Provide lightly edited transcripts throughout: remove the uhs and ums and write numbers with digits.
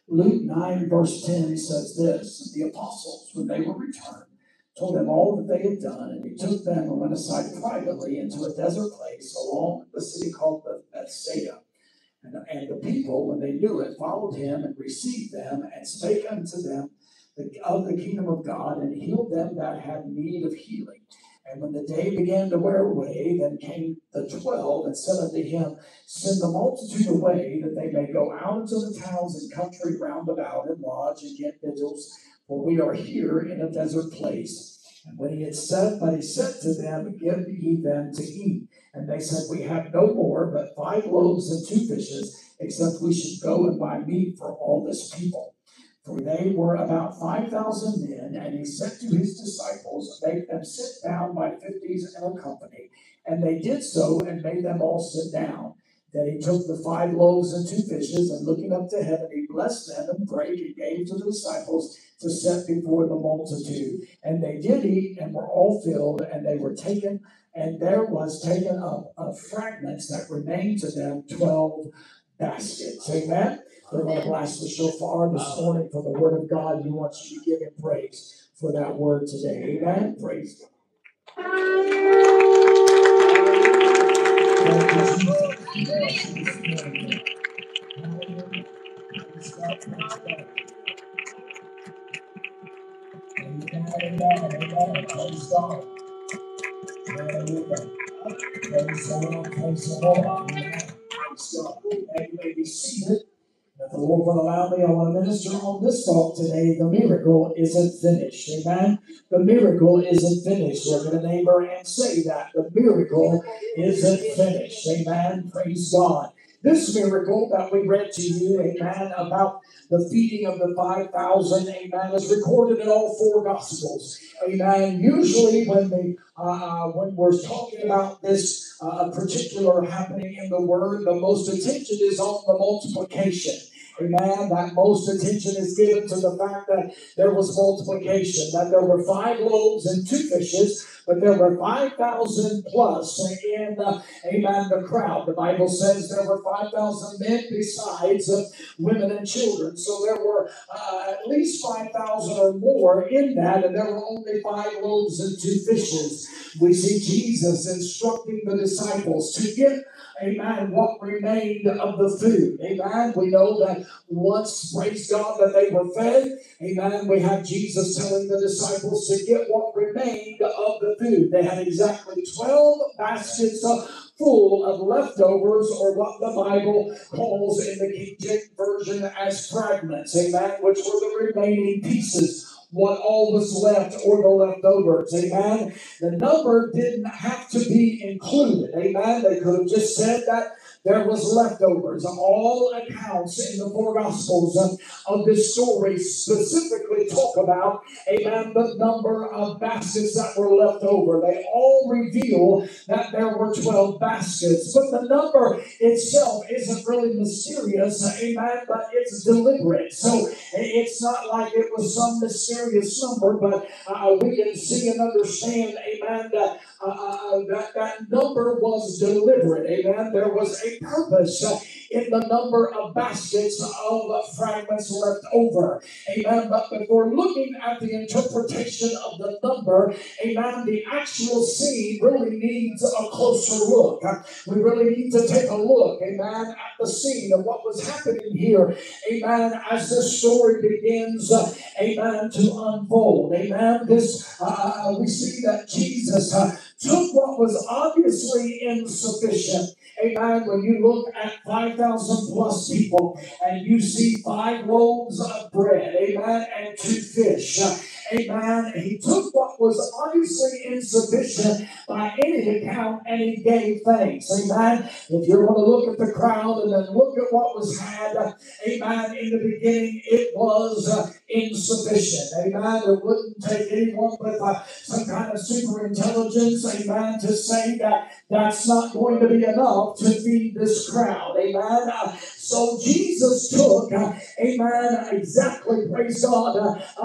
Luke 9 verse 10 says this: the apostles, when they were returned, told him all that they had done, and he took them and went aside privately into a desert place along the city called Bethsaida. And the people, when they knew it, followed him and received them, and spake unto them of the kingdom of God, and healed them that had need of healing. And when the day began to wear away, then came the 12 and said unto him, Send the multitude away, that they may go out into the towns and country round about, and lodge and get victuals, for we are here in a desert place. And when he said to them, Give ye them to eat. And they said, We have no more but 5 loaves and 2 fishes, except we should go and buy meat for all this people. For they were about 5,000 men, and he said to his disciples, Make them sit down by 50s in a company. And they did so, and made them all sit down. Then he took the 5 loaves and 2 fishes, and looking up to heaven, he blessed them and prayed, and gave to the disciples to set before the multitude. And they did eat, and were all filled, and they were taken, and there was taken up of fragments that remained to them 12 baskets. Amen. We're going to blast the shofar this morning for the word of God. He wants you to give him praise for that word today. Amen. Praise God. Thank you, Jesus. Yes, this morning. Hallelujah. Praise God. Praise God. Amen. Amen. Praise God. Hallelujah. Praise the Lord. Praise the Lord. Amen. Praise God. Amen. You may be seated. If the Lord will allow me, I want to minister on this thought today. The miracle isn't finished. Amen. The miracle isn't finished. Look at a neighbor and say that. The miracle isn't finished. Amen. Praise God. This miracle that we read to you, amen, about the feeding of the 5,000, amen, is recorded in all 4 Gospels. Amen. Usually when we're talking about this particular happening in the Word, the most attention is on the multiplication. Amen. That most attention is given to the fact that there was multiplication, that there were 5 loaves and 2 fishes, but there were 5,000 plus in, amen, the crowd. The Bible says there were 5,000 men besides women and children. So there were at least 5,000 or more in that, and there were only 5 loaves and 2 fishes. We see Jesus instructing the disciples to get, amen, what remained of the food. Amen. We know that once, praise God, that they were fed, amen, we have Jesus telling the disciples to get what remained of the food. They had exactly 12 baskets full of leftovers, or what the Bible calls in the King James Version as fragments, amen, which were the remaining pieces. What all was left, or the leftovers, amen. The number didn't have to be included, amen. They could have just said that there was leftovers. All accounts in the 4 Gospels of this story specifically talk about, amen, the number of baskets that were left over. They all reveal that there were 12 baskets, but the number itself isn't really mysterious, amen, but it's deliberate. So it's not like it was some mysterious number, but we can see and understand, amen, that that number was deliberate, amen. There was a purpose in the number of baskets of fragments left over, amen. But before looking at the interpretation of the number, amen, the actual scene really needs a closer look. We really need to take a look, amen, at the scene of what was happening here, amen, as this story begins, amen, to unfold, amen. This, we see that Jesus took what was obviously insufficient. Amen. When you look at 5,000 plus people and you see 5 loaves of bread, amen, and 2 fish, amen, he took what was obviously insufficient by any account and he gave thanks. Amen. If you're going to look at the crowd and then look at what was had, amen, in the beginning, it was insufficient. Amen. It wouldn't take anyone with some kind of super intelligence, amen, to say that that's not going to be enough to feed this crowd. Amen. So Jesus took, amen, exactly, praise God,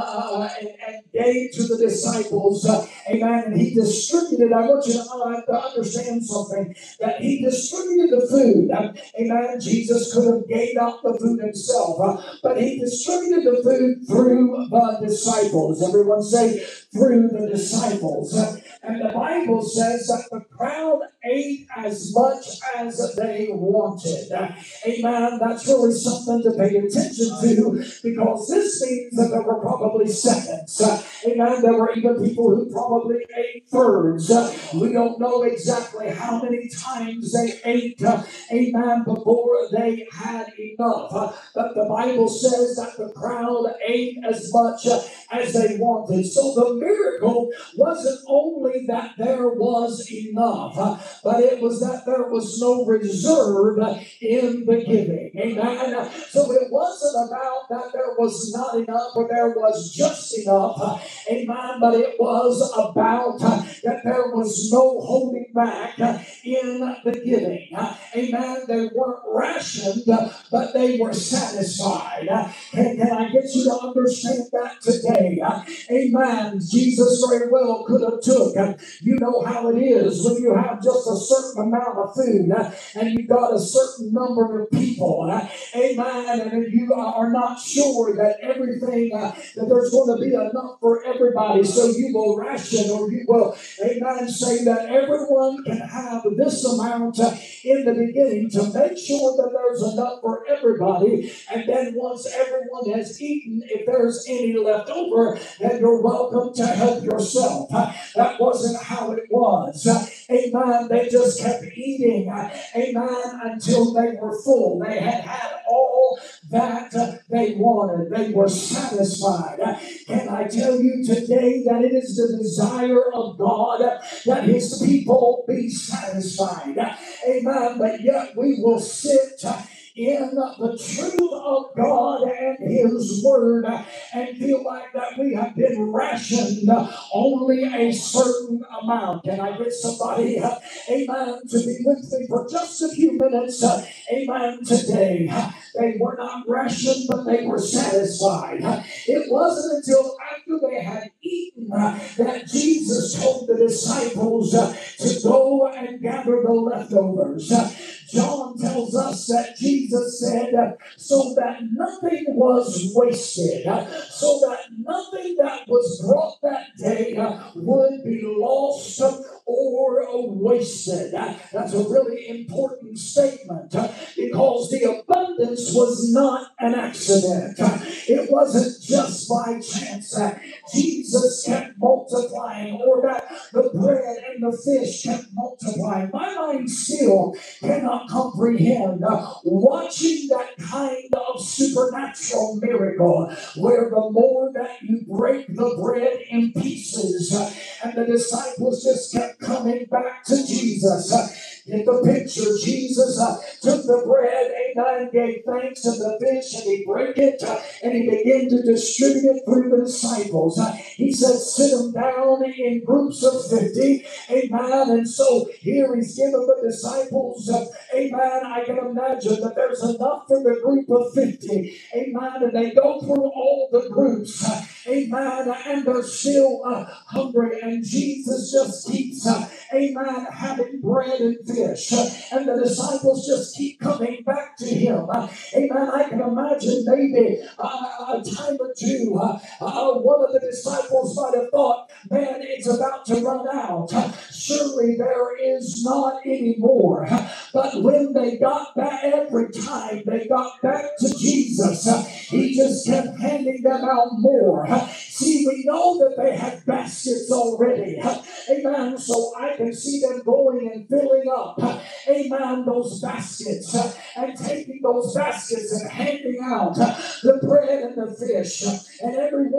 and gave to the disciples, amen, and he distributed. I want you to understand something, that he distributed the food. Amen. Jesus could have gave out the food himself, but he distributed the food through the disciples. Everyone say, through the disciples. And the Bible says that the crowd ate as much as they wanted. Amen. That's really something to pay attention to, because this means that there were probably seconds. Amen. There were even people who probably ate thirds. We don't know exactly how many times they ate, amen, before they had enough. But the Bible says that the crowd ate as much as they wanted. So the miracle wasn't only that there was enough, but it was that there was no reserve in the giving. Amen. So it wasn't about that there was not enough or there was just enough. Amen. But it was about that there was no holding back in the giving. Amen. They weren't rationed, but they were satisfied. Can I get you to understand that today? Amen. Jesus very well could have took. You know how it is when you have just a certain amount of food and you got a certain number of people. Amen. And you are not sure that everything, that there's going to be enough for everybody. So you will ration, or you will, amen, say that everyone can have this amount in the beginning to make sure that there's enough for everybody. And then once everyone has eaten, if there's any left over, then you're welcome to help yourself. That wasn't how it was. Amen. They just kept eating. Amen. Until they were full. They had had all that they wanted. They were satisfied. Can I tell you today that it is the desire of God that his people be satisfied? Amen. But yet we will sit in the truth of God and his word and feel like that we have been rationed only a certain amount. Can I get somebody, amen, to be with me for just a few minutes, amen, today? They were not rationed, but they were satisfied. It wasn't until after they had eaten that Jesus told the disciples to go and gather the leftovers. John tells us that Jesus said, so that nothing was wasted, so that nothing that was brought that day would be lost or wasted. That's a really important statement, because the abundance was not an accident. It wasn't just by chance that Jesus kept multiplying, or that the bread and the fish kept multiplying. My mind still cannot comprehend watching that kind of supernatural miracle, where the more that you break the bread in pieces, and the disciples just kept coming back to Jesus. In the picture, Jesus took the bread, amen, gave thanks to the fish, and he broke it, and he began to distribute it through the disciples. He said, sit them down in groups of 50, amen. And so here he's given the disciples, amen, I can imagine that there's enough for the group of 50, amen, and they go through all the groups, amen, and they're still hungry, and Jesus just keeps, amen, having bread and fish, and the disciples just keep coming back to him. Amen. I can imagine maybe a time or two, one of the disciples might have thought, man, it's about to run out. Surely there is not any more. But when they got back, every time they got back to Jesus, he just kept handing them out more. See, we know that they had baskets already. Amen. So I can see them going and filling up, amen, those baskets, and taking those baskets and handing out the bread and the fish. And everyone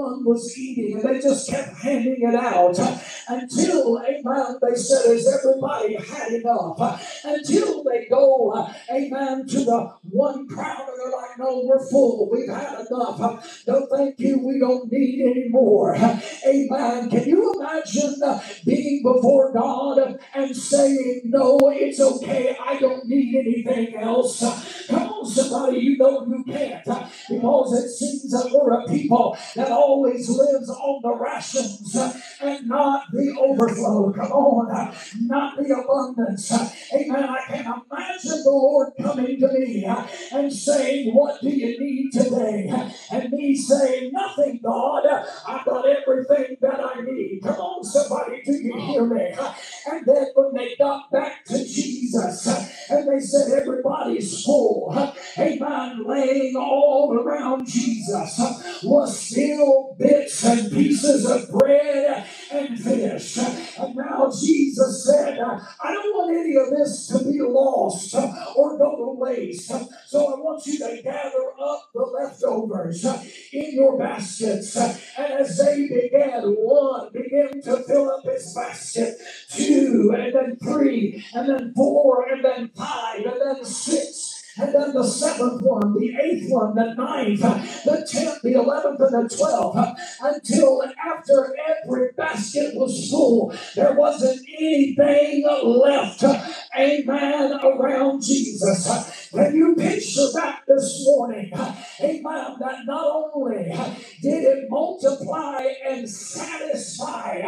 everyone was eating, and they just kept handing it out until, amen, they said, has everybody had enough? Until they go, amen, to the one crowd, and they're like, no, we're full. We've had enough. No, thank you. We don't need any more. Amen. Can you imagine being before God and saying, no, it's okay. I don't need anything else. Come on, somebody, you know you can't. Because it seems that we're a people that always lives on the rations and not the overflow. Come on, not the abundance. Amen. I can imagine the Lord coming to me and saying, what do you need today? And me saying, nothing, God. I've got everything that I need. Come on, somebody, do you hear me? And then when they got back to Jesus and they said, everybody's full. Amen. Laying all around Jesus was still bits and pieces of bread and fish. And now Jesus said, I don't want any of this to be lost or go to waste. So I want you to gather up the leftovers in your baskets. And as they began, one began to fill up his basket, two, and then three, and then four, and then five, and then six. And then the seventh one, the eighth one, the ninth, the 10th, the 11th, and the 12th, until after every basket was full, there wasn't anything left, amen, around Jesus. Can you picture that this morning? Amen, that not only did it multiply and satisfy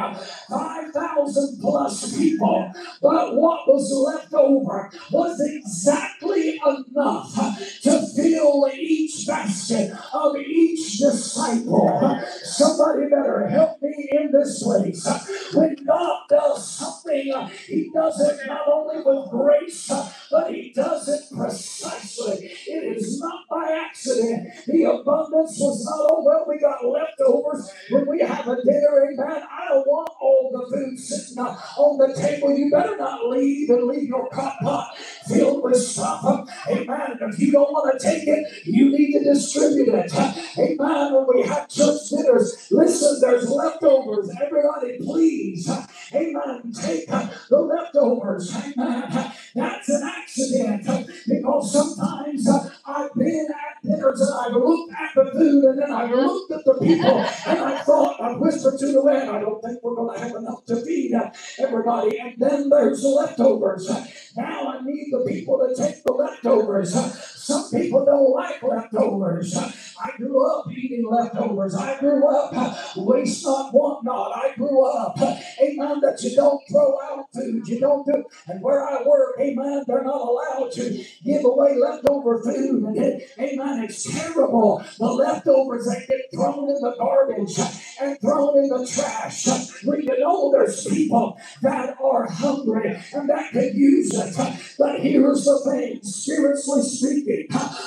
5,000 plus people, but what was left over was exactly enough to fill each basket of each disciple. Somebody better help me in this place. When God does something, He does it not only with grace, but He does it precisely. It is not by accident. The abundance was not, oh, well, we got leftovers when we have a dinner, amen. I don't want all the food sitting on the table. You better not leave and leave your crock pot filled with stuff. Amen. And if you don't want to take it, you need to distribute it. Amen. When we have church dinners, listen, there's leftovers. Everybody, please, amen, take the leftovers. Amen. That's an accident because sometimes I've been at dinners and I've looked at the food and then I've looked at the people and I whispered to the man, I don't think we're going to have enough to feed everybody. And then there's the leftovers. Now I need the people to take the leftovers. Some people don't like leftovers. I grew up eating leftovers. I grew up waste not, want not. I grew up, amen, that you don't throw out food. You don't do. And where I work, amen, they're not allowed to give away leftover food. And amen, it's terrible. The leftovers that get thrown in the garbage and thrown in the trash. When you know there's people that are hungry and that could use it. But here's the thing, spiritually speaking,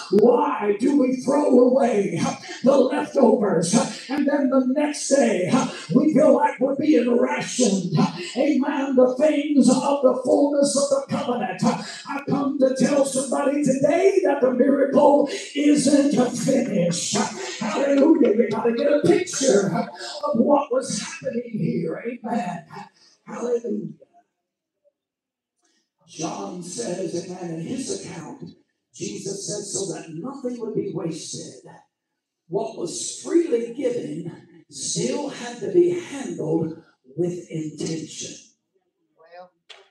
why do we throw away the leftovers and then the next day we feel like we're being rationed? Amen. The things of the fullness of the covenant. I come to tell somebody today that the miracle isn't finished. Hallelujah. You got to get a picture of what was happening here. Amen. Hallelujah. John says, amen, in his account, Jesus said, so that nothing would be wasted. What was freely given still had to be handled with intention. Well,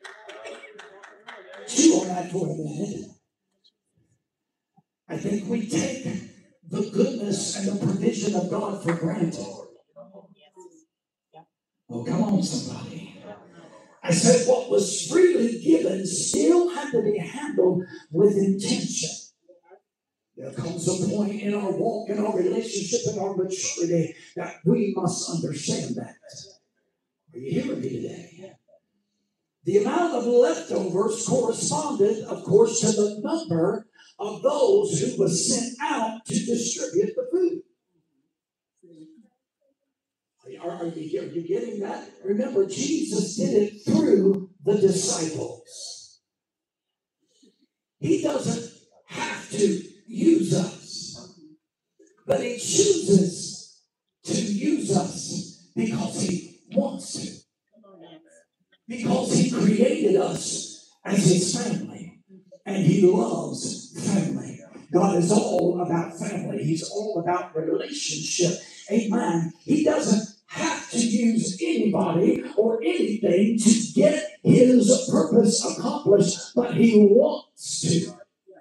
chew on that for a minute. I think we take the goodness and the provision of God for granted. Oh, come on, somebody. I said what was freely given still had to be handled with intention. There comes a point in our walk, in our relationship, in our maturity that we must understand that. Are you hearing me today? The amount of leftovers corresponded, of course, to the number of those who were sent out to distribute the food. Are you getting that? Remember, Jesus did it through the disciples. He doesn't have to use us, but He chooses to use us because he wants to. Because he created us as his family. And he loves family. God is all about family. He's all about relationship. Amen. He doesn't have to use anybody or anything to get his purpose accomplished, but he wants to.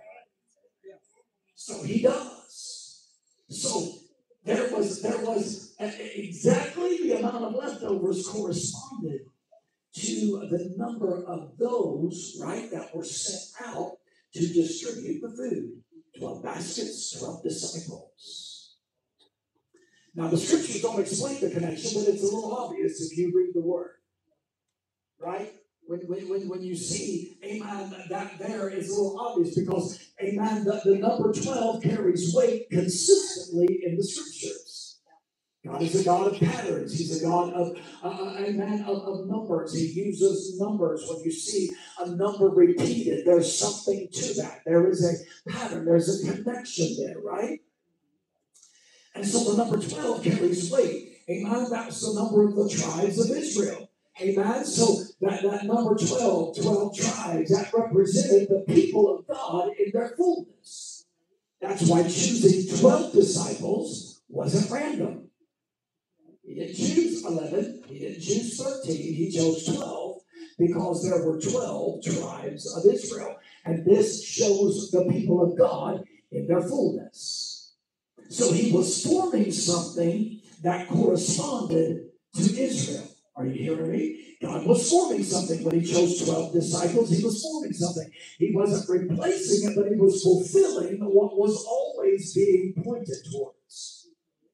So he does. So there was exactly the amount of leftovers corresponded to the number of those, right, that were sent out to distribute the food. 12 baskets, 12 disciples. Now, the scriptures don't explain the connection, but it's a little obvious if you read the word, right? When you see, amen, that there is a little obvious because, amen, the number 12 carries weight consistently in the scriptures. God is a God of patterns. He's a God of, amen, of numbers. He uses numbers. When you see a number repeated, there's something to that. There is a pattern. There's a connection there, right? And so the number 12 carries weight. Amen. That was the number of the tribes of Israel. Amen. So that number 12 tribes, that represented the people of God in their fullness. That's why choosing 12 disciples wasn't random. He didn't choose 11. He didn't choose 13. He chose 12 because there were 12 tribes of Israel. And this shows the people of God in their fullness. So he was forming something that corresponded to Israel. Are you hearing me? God was forming something when he chose 12 disciples. He was forming something. He wasn't replacing it, but he was fulfilling what was always being pointed towards.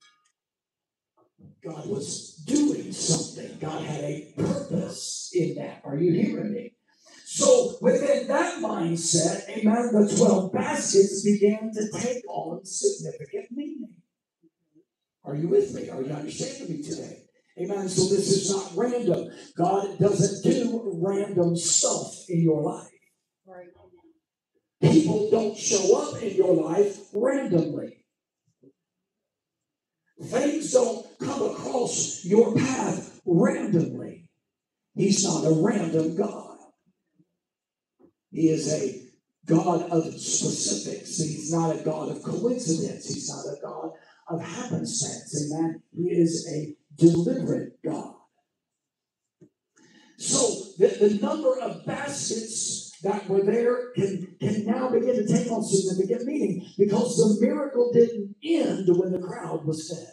God was doing something. God had a purpose in that. Are you hearing me? So within that mindset, amen, the 12 baskets began to take on significant meaning. Are you with me? Are you understanding me today? Amen. So this is not random. God doesn't do random stuff in your life. Right. People don't show up in your life randomly. Things don't come across your path randomly. He's not a random God. He is a God of specifics. He's not a God of coincidence. He's not a God of happenstance. Amen. He is a deliberate God. So the number of baskets that were there can now begin to take on significant meaning because the miracle didn't end when the crowd was fed.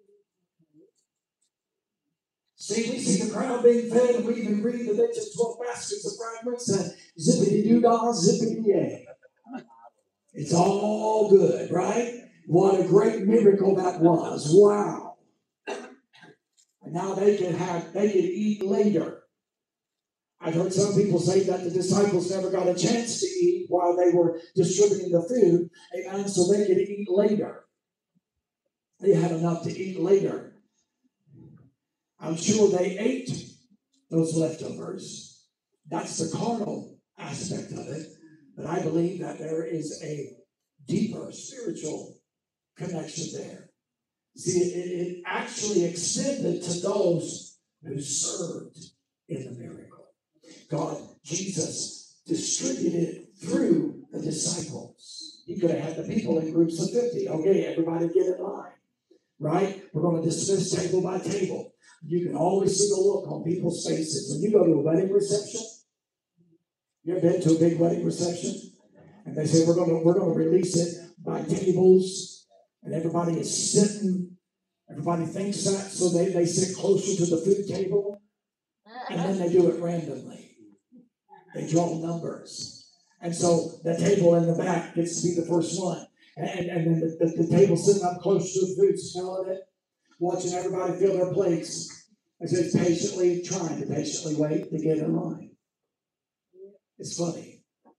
See, we see the crowd being fed, and we even read that they took 12 baskets of fragments and zippity-doo-dah, zippity-yay. It's all good, right? What a great miracle that was. Wow. And now they could eat later. I've heard some people say that the disciples never got a chance to eat while they were distributing the food, amen, so they could eat later. They had enough to eat later. I'm sure they ate those leftovers. That's the carnal aspect of it. But I believe that there is a deeper spiritual connection there. See, it actually extended to those who served in the miracle. God, Jesus, distributed through the disciples. He could have had the people in groups of 50. Okay, everybody get in line. Right? We're going to dismiss table by table. You can always see the look on people's faces. When you go to a wedding reception, you ever been to a big wedding reception? And they say, we're going to release it by tables, and everybody is sitting. Everybody thinks that, so they sit closer to the food table, and then they do it randomly. They draw numbers. And so the table in the back gets to be the first one. And then the table sitting up close to the food, smelling it, watching everybody fill their plates. As they trying to patiently wait to get in line. It's funny.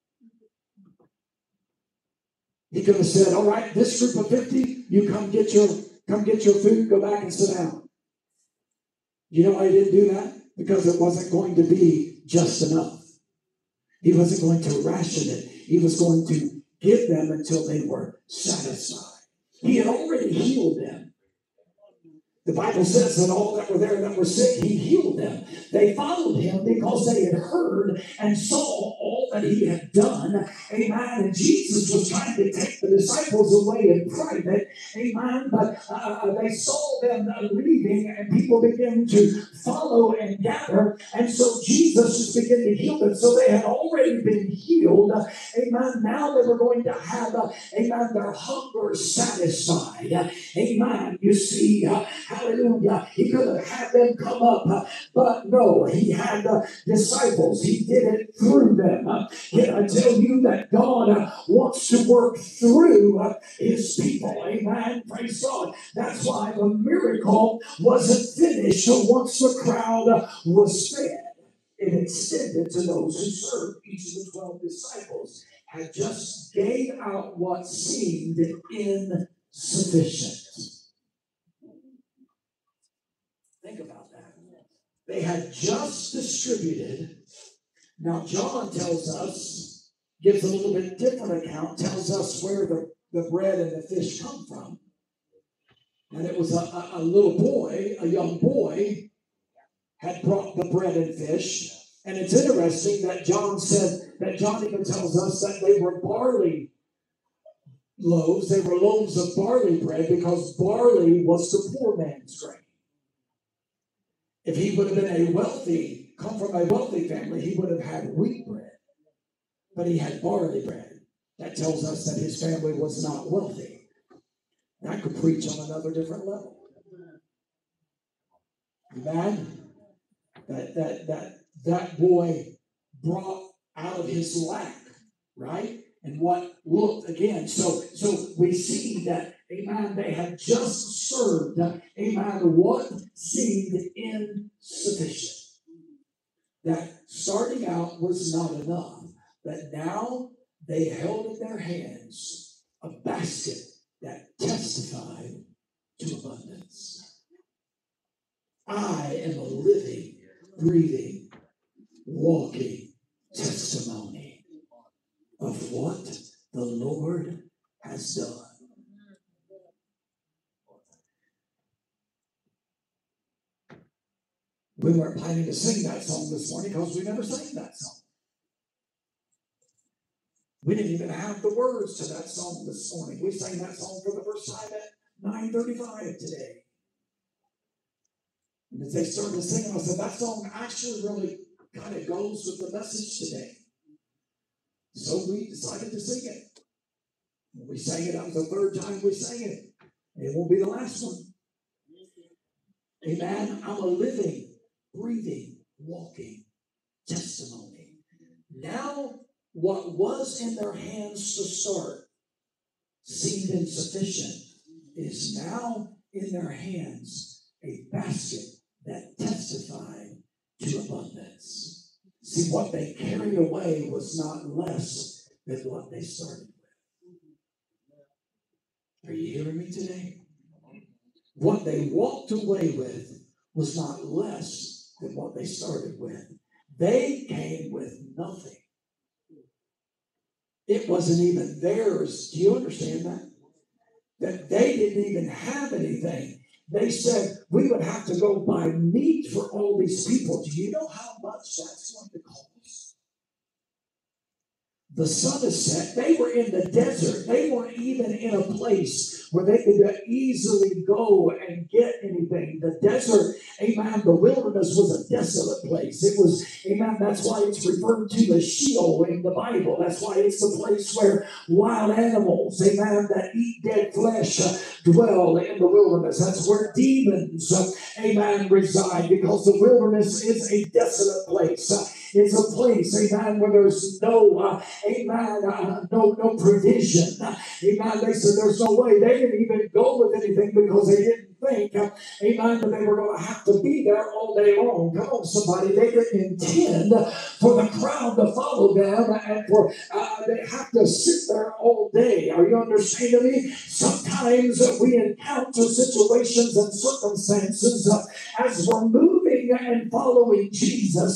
He could have said, all right, this group of 50, you come get your food, go back and sit down. You know why he didn't do that? Because it wasn't going to be just enough. He wasn't going to ration it. He was going to give them until they were satisfied. He had already healed them. The Bible says that all that were there that were sick, he healed them. They followed him because they had heard and saw all that he had done. Amen. And Jesus was trying to take the disciples away in private. Amen. But they saw them leaving, and people began to follow and gather. And so Jesus just began to heal them. So they had already been healed. Amen. Now they were going to have, amen, their hunger satisfied. Amen. You see, hallelujah. He could have had them come up, but no, he had the disciples. He did it through them. Can I tell you that God wants to work through his people? Amen. Praise God. That's why the miracle wasn't finished once the crowd was fed. It extended to those who served. Each of the 12 disciples had just gave out what seemed insufficient. Think about that. They had just distributed. Now, John tells us, gives a little bit different account, tells us where the bread and the fish come from. And it was a little boy, a young boy, had brought the bread and fish. And it's interesting that John even tells us that they were barley loaves. They were loaves of barley bread because barley was the poor man's grain. If he would have been come from a wealthy family, he would have had wheat bread. But he had barley bread. That tells us that his family was not wealthy. And I could preach on another different level. Amen? That boy brought out of his lack, right? And what looked again. So we see that, amen, they had just served, amen, what seemed insufficient. That starting out was not enough. But now they held in their hands a basket that testified to abundance. I am a living, breathing, walking testimony of what the Lord has done. We weren't planning to sing that song this morning because we never sang that song. We didn't even have the words to that song this morning. We sang that song for the first time at 9:35 today. And as they started singing, I said, that song actually really kind of goes with the message today. So we decided to sing it. When we sang it, that was the third time we sang it. It won't be the last one. Amen. I'm a living, breathing, walking testimony. Now, what was in their hands to start seemed insufficient is now in their hands a basket that testified to abundance. See, what they carried away was not less than what they started with. Are you hearing me today? What they walked away with was not less than what they started with. They came with nothing. It wasn't even theirs. Do you understand that? That they didn't even have anything. They said, we would have to go buy meat for all these people. Do you know how much that's going to cost? The sun is set. They were in the desert. They weren't even in a place where they could easily go and get anything. The desert, amen, the wilderness was a desolate place. It was, amen, that's why it's referred to as Sheol in the Bible. That's why it's the place where wild animals, amen, that eat dead flesh dwell in the wilderness. That's where demons, amen, reside, because the wilderness is a desolate place. It's a place, amen, where there's no, no provision. Amen. They said there's no way. They didn't even go with anything because they didn't think, amen, that they were going to have to be there all day long. Come on, somebody. They didn't intend for the crowd to follow them and for they have to sit there all day. Are you understanding me? Sometimes we encounter situations and circumstances as we're moving and following Jesus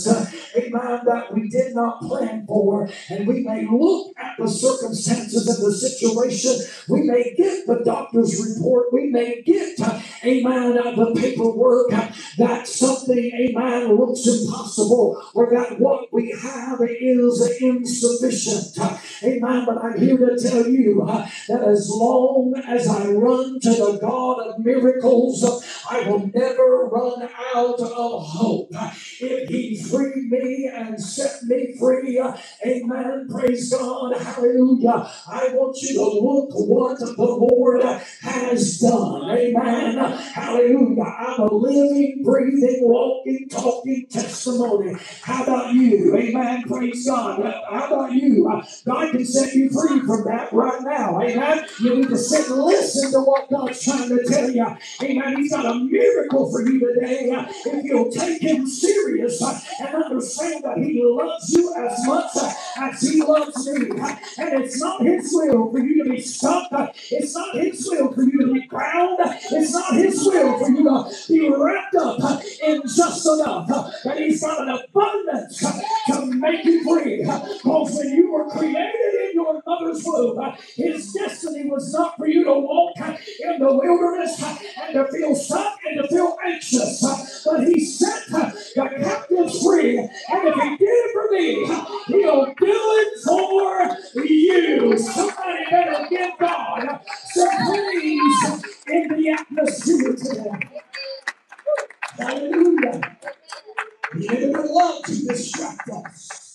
amen, that we did not plan for. And we may look at the circumstances and the situation. We may get the doctor's report. We may get, amen, the paperwork that something, amen, looks impossible, or that what we have is insufficient. Amen. But I'm here to tell you that as long as I run to the God of miracles, I will never run out of hope. If He freed me and set me free, amen, praise God, hallelujah. I want you to look what the Lord has done. Amen. Hallelujah. I'm a living, breathing, walking, talking testimony. How about you? Amen. Praise God. How about you? God can set you free from that right now. Amen. You need to sit and listen to what God's trying to tell you. Amen. He's got a miracle for you today. If you'll take Him serious and understand that He loves you as much as He loves me. And it's not His will for you to be stuck. It's not His will for you to be bound. It's not His will for you to be wrapped up in just enough. And He's got an abundance to make you free. Because when you were created in your mother's womb, His destiny was not for you to walk in the wilderness and to feel stuck and to feel anxious. But He set the captives free. And if He did it for me, He'll do it for you. Somebody better give God some praise in the atmosphere today. Hallelujah. The enemy would love to distract us.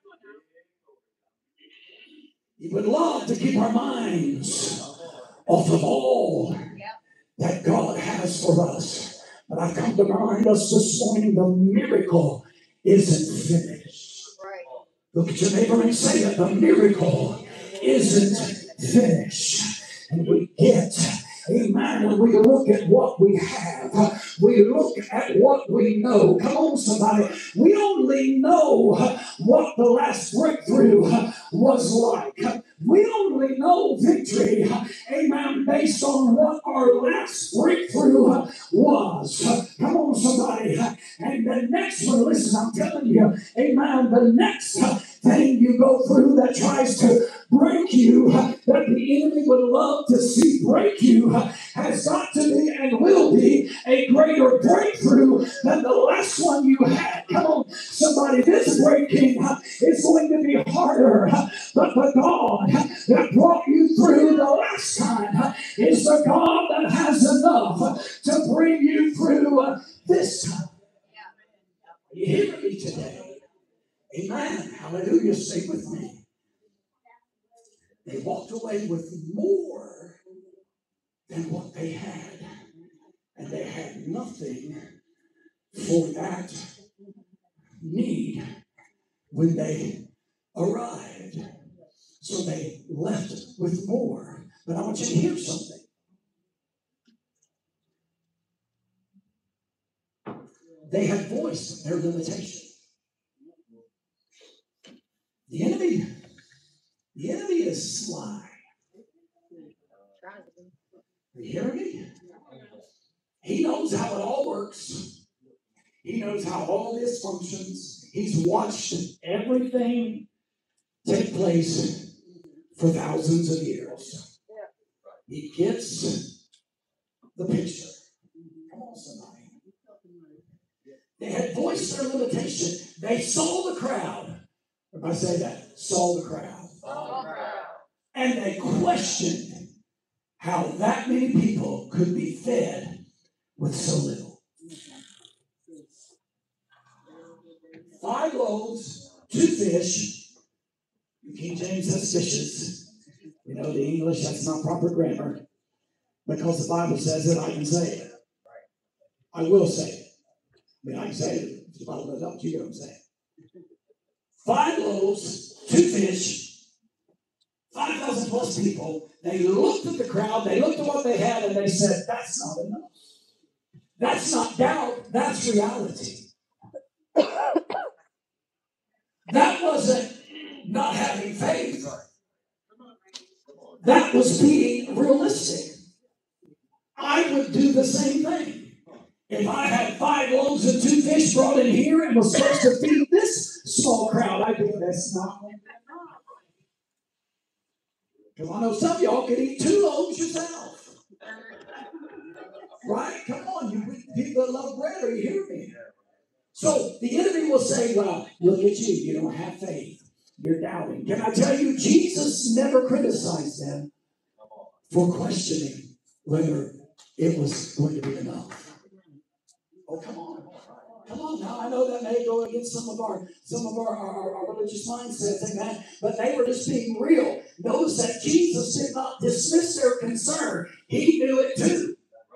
He would love to keep our minds off of all that God has for us. But I've come to remind us this morning, the miracle isn't finished. Look at your neighbor and say it. The miracle isn't finished. And we get, amen, when we look at what we have, we look at what we know. Come on, somebody. We only know what the last breakthrough was like. We only know victory, amen, based on what our last breakthrough was. Come on, somebody. And the next one, listen, I'm telling you, amen, the next thing you go through that tries to break you, that the enemy would love to see break you, has got to be and will be a greater breakthrough than the last one you had. Come on, somebody, this breaking is going to be harder, but the God that brought you through the last time is the God that has enough to bring you through this time. You hear me today? Amen. Hallelujah. Stay with me. They walked away with more than what they had. And they had nothing for that need when they arrived. So they left with more. But I want you to hear something. They had voiced their limitation. The enemy is sly. Are you hearing me? He knows how it all works. He knows how all this functions. He's watched everything take place for thousands of years. He gets the picture. Come on, somebody. They had voiced their limitation. They saw the crowd. If I say that, saw the crowd. And they questioned how that many people could be fed with so little. 5 loaves, 2 fish. King James has fishes. You know, the English, that's not proper grammar. Because the Bible says it, I can say it. I will say it. I mean, I can say it. If the Bible does not, you don't say it. 5 loaves, 2 fish, 5,000 plus people. They looked at the crowd, they looked at what they had, and they said, that's not enough. That's not doubt, that's reality. That wasn't not having faith. That was being realistic. I would do the same thing. If I had 5 loaves and 2 fish brought in here and was supposed to feed this not. Because I know some of y'all could eat 2 loaves yourself. Right? Come on, you people that love bread, are you hearing me? So the enemy will say, well, look at you, you don't have faith. You're doubting. Can I tell you, Jesus never criticized them for questioning whether it was going to be enough. Oh, come on. Come on now. I know that may go against some of our religious mindsets, amen. But they were just being real. Notice that Jesus did not dismiss their concern. He knew it too.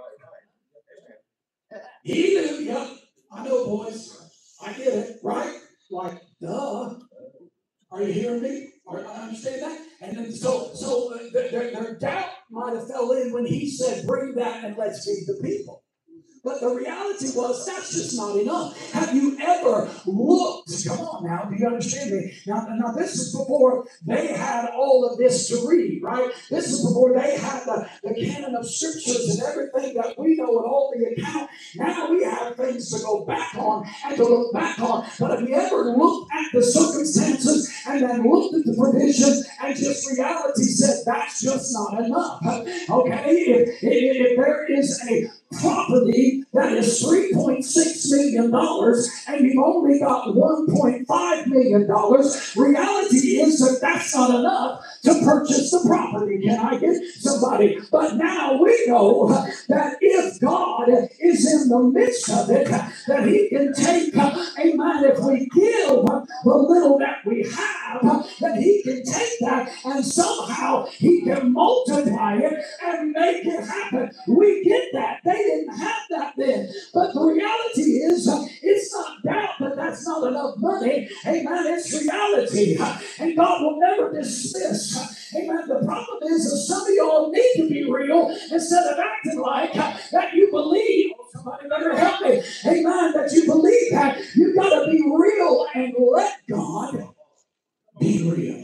He knew, yep. I know, boys. I get it, right? Like, duh. Are you hearing me? I understand that? And then so their doubt might have fell in when he said, bring that and let's feed the people. But the reality was, that's just not enough. Have you ever looked? Come on now, do you understand me? Now this is before they had all of this to read, right? This is before they had the canon of scriptures and everything that we know and all the account. Now we have things to go back on and to look back on. But have you ever looked at the circumstances and then looked at the provision and just reality said, that's just not enough? Okay, if there is a property that is $3.6 million and you've only got $1.5 million, reality is that that's not enough to purchase the property. Can I get somebody? But now we know that if God is in the midst of it, that he can take, amen, if we give the little that we have, that he can take that and somehow he can multiply it and make it happen. We get that. They didn't have that then. But the reality is, it's not doubt that that's not enough money. Amen. It's reality. And God will never dismiss. Amen. The problem is that some of y'all need to be real instead of acting like that you believe. Somebody better help me. Amen. That you believe that. You've got to be real and let God be real.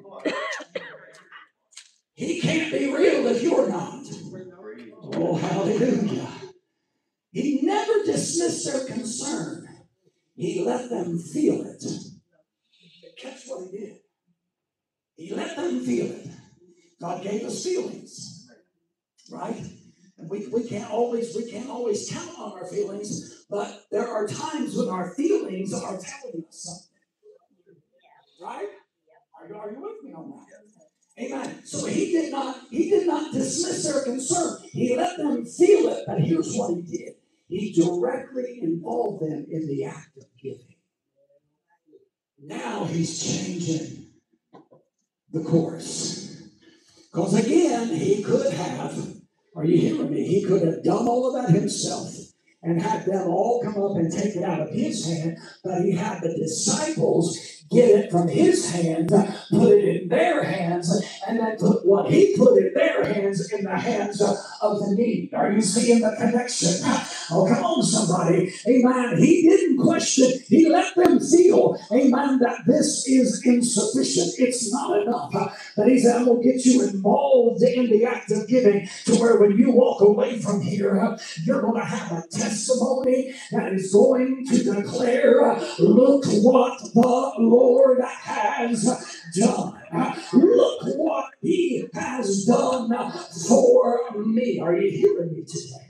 He can't be real if you're not. Oh, hallelujah. He never dismissed their concern. He let them feel it. Catch what he did. He let them feel it. God gave us feelings, right? And we can't always count on our feelings, but there are times when our feelings are telling us something. Right? Are you with me on that? Amen. So he did not dismiss their concern. He let them feel it, but here's what he did. He directly involved them in the act of giving. Now he's changing the course. Because again, he could have, are you hearing me? He could have done all of that himself and had them all come up and take it out of his hand, but he had the disciples get it from his hand, put it in their hands, and then put what he put in their hands in the hands of the needy. Are you seeing the connection? Oh, come on, somebody. Amen. He didn't question. He let them feel, amen, that this is insufficient. It's not enough. But he said, I'm going to get you involved in the act of giving to where when you walk away from here, you're going to have a testimony that is going to declare, look what the Lord has done. Look what he has done for me. Are you hearing me today?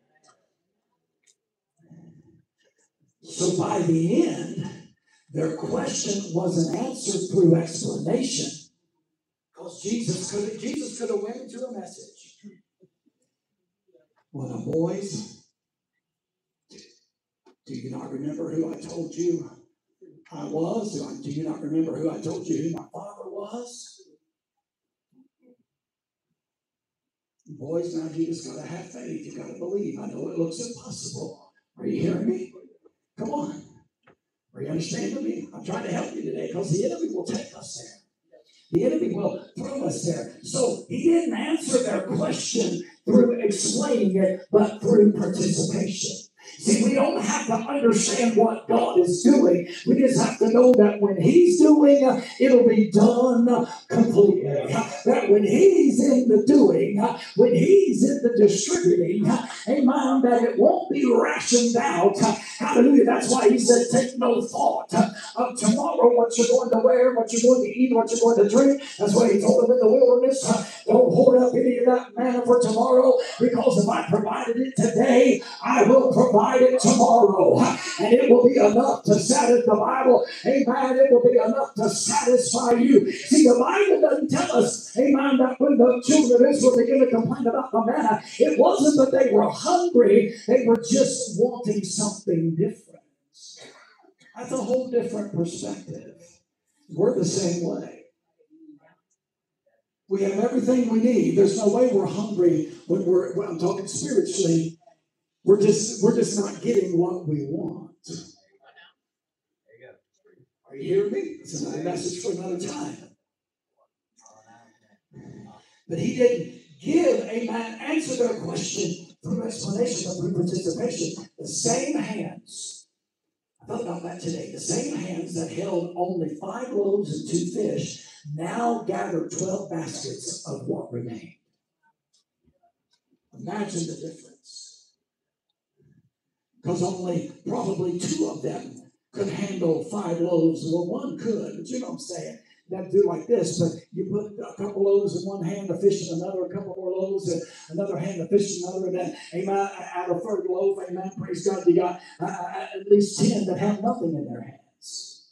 So by the end, their question wasn't answered through explanation. Because Jesus could have went into a message. Well, now, boys, do you not remember who I told you I was? Do you not remember who I told you who my father was? Boys, now you just got to have faith. You got to believe. I know it looks impossible. Are you hearing me? Come on. Are you understanding me? I'm trying to help you today because the enemy will take us there. The enemy will throw us there. So he didn't answer their question through explaining it, but through participation. See, we don't have to understand what God is doing. We just have to know that when He's doing, it'll be done completely. That when He's in the doing, when He's in the distributing, amen, that it won't be rationed out. Hallelujah. That's why He said, take no thought of tomorrow, what you're going to wear, what you're going to eat, what you're going to drink. That's why He told them in the wilderness, don't hoard up any of that manna for tomorrow, because if I provided it today, I will provide it tomorrow. And it will be enough to satisfy the Bible. Amen. It will be enough to satisfy you. See, the Bible doesn't tell us, amen, that when the children of Israel began to complain about the manna, it wasn't that they were hungry. They were just wanting something different. That's a whole different perspective. We're the same way. We have everything we need. There's no way we're hungry when I'm talking spiritually. We're just not getting what we want. Are you hearing me? It's another message for another time. But He didn't give, amen, answer their question through explanation or through participation. The same hands, I thought about that today, the same hands that held only 5 loaves and 2 fish now gathered 12 baskets of what remained. Imagine the difference. Because only probably 2 of them could handle 5 loaves. Well, one could, but you know what I'm saying. You have to do like this, but you put a couple loaves in one hand, a fish in another, a couple more loaves in another hand, a fish in another, and then, amen, out of 3rd loaf, amen, praise God, you got at least 10 that have nothing in their hands.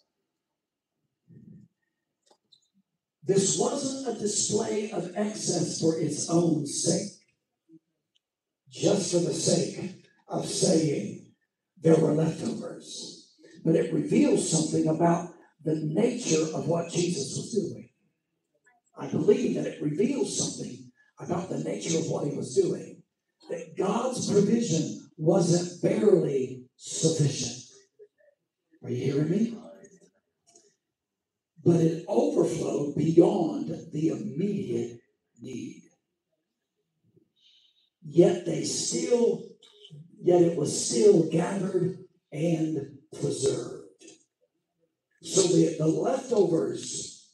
This wasn't a display of excess for its own sake, just for the sake of saying there were leftovers. But it reveals something about the nature of what Jesus was doing. I believe that it reveals something about the nature of what He was doing. That God's provision wasn't barely sufficient. Are you hearing me? But it overflowed beyond the immediate need. Yet it was still gathered and preserved. So the leftovers,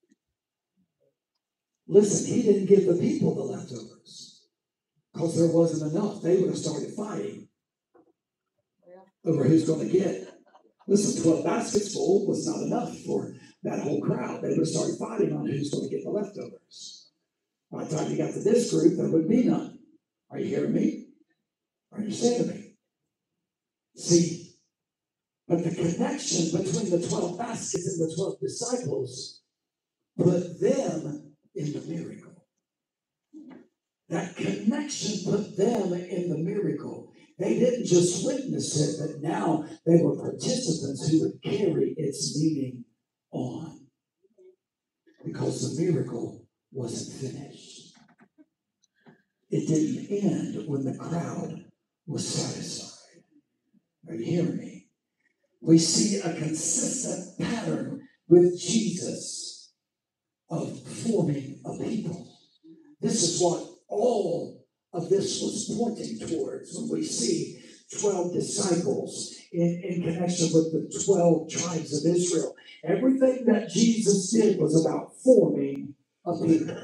listen, He didn't give the people the leftovers because there wasn't enough. They would have started fighting over who's going to get. Listen, 12 baskets full was not enough for that whole crowd. They would have started fighting on who's going to get the leftovers. By the time you got to this group, there would be none. Are you hearing me? Are you understanding me? See, but the connection between the 12 baskets and the 12 disciples put them in the miracle. That connection put them in the miracle. They didn't just witness it, but now they were participants who would carry its meaning on. Because the miracle wasn't finished. It didn't end when the crowd was satisfied. Are you hearing me? We see a consistent pattern with Jesus of forming a people. This is what all of this was pointing towards when we see 12 disciples in connection with the 12 tribes of Israel. Everything that Jesus did was about forming a people.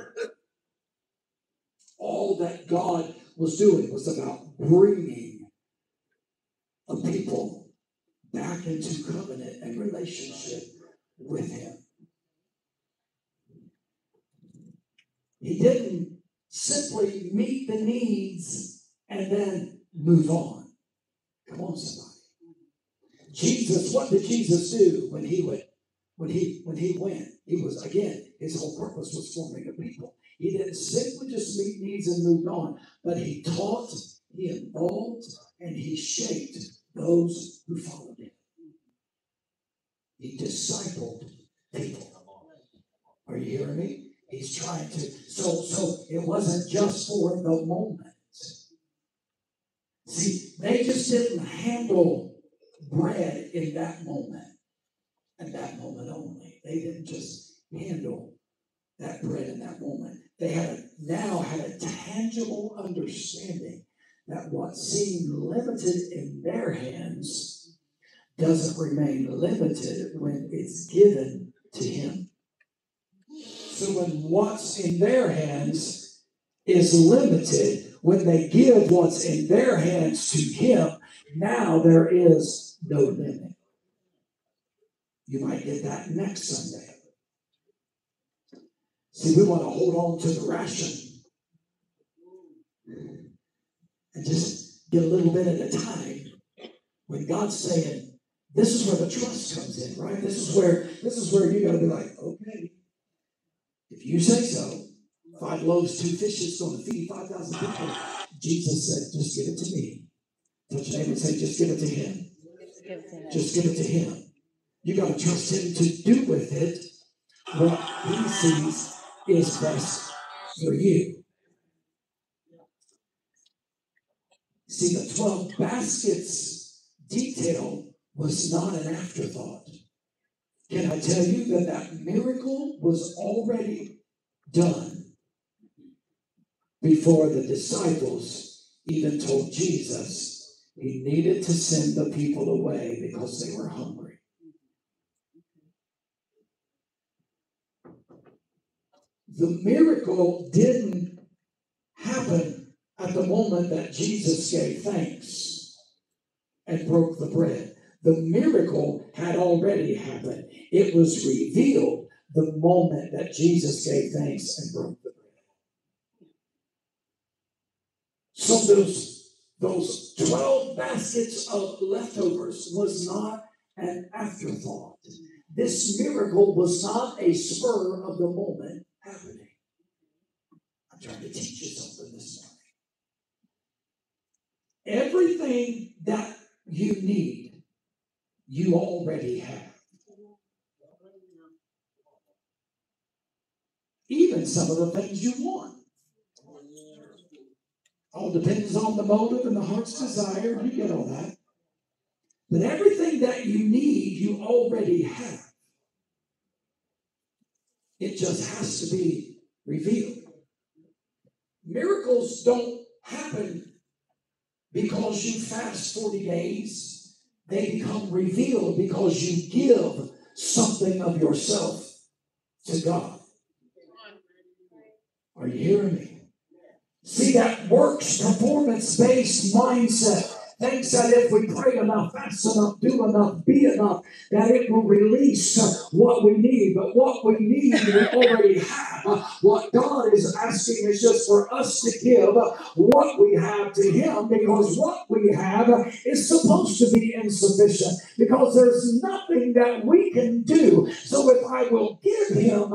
All that God was doing was about bringing a people back into covenant and relationship with Him. He didn't simply meet the needs and then move on. Come on, somebody. Jesus, what did Jesus do when he went? He was, again, his whole purpose was forming a people. He didn't simply just meet needs and moved on, but he taught, he involved, and he shaped those who followed him. He discipled people. Are you hearing me? He's trying to, so it wasn't just for the moment. See, they just didn't handle bread in that moment and that moment only. They didn't just handle that bread in that moment. They now had a tangible understanding that what seemed limited in their hands doesn't remain limited when it's given to him. So when what's in their hands is limited, when they give what's in their hands to him, now there is no limit. You might get that next Sunday. See, we want to hold on to the ration and just get a little bit at a time. When God's saying, this is where the trust comes in, right? This is where you got to be like, okay, if you say so, 5 loaves, 2 fishes going to feed 5,000 people. Jesus said, just give it to me. Touch your neighbor and say, just give it to him. Just give it to him. You got to trust him to do with it what he sees is best for you. See, the 12 baskets detail was not an afterthought. Can I tell you that miracle was already done before the disciples even told Jesus he needed to send the people away because they were hungry. The miracle didn't happen at the moment that Jesus gave thanks and broke the bread. The miracle had already happened. It was revealed the moment that Jesus gave thanks and broke the bread. So those 12 baskets of leftovers was not an afterthought. This miracle was not a spur of the moment happening. I'm trying to teach you something this morning. Everything that you need, you already have. Even some of the things you want. All depends on the motive and the heart's desire. You get all that. But everything that you need, you already have. It just has to be revealed. Miracles don't happen because you fast 40 days. They become revealed because you give something of yourself to God. Are you hearing me? See, that works performance-based mindset thinks that if we pray enough, fast enough, do enough, be enough, that it will release what we need. But what we need, we already have. What God is asking is just for us to give what we have to him, because what we have is supposed to be insufficient, because there's nothing that we can do. So if I will give him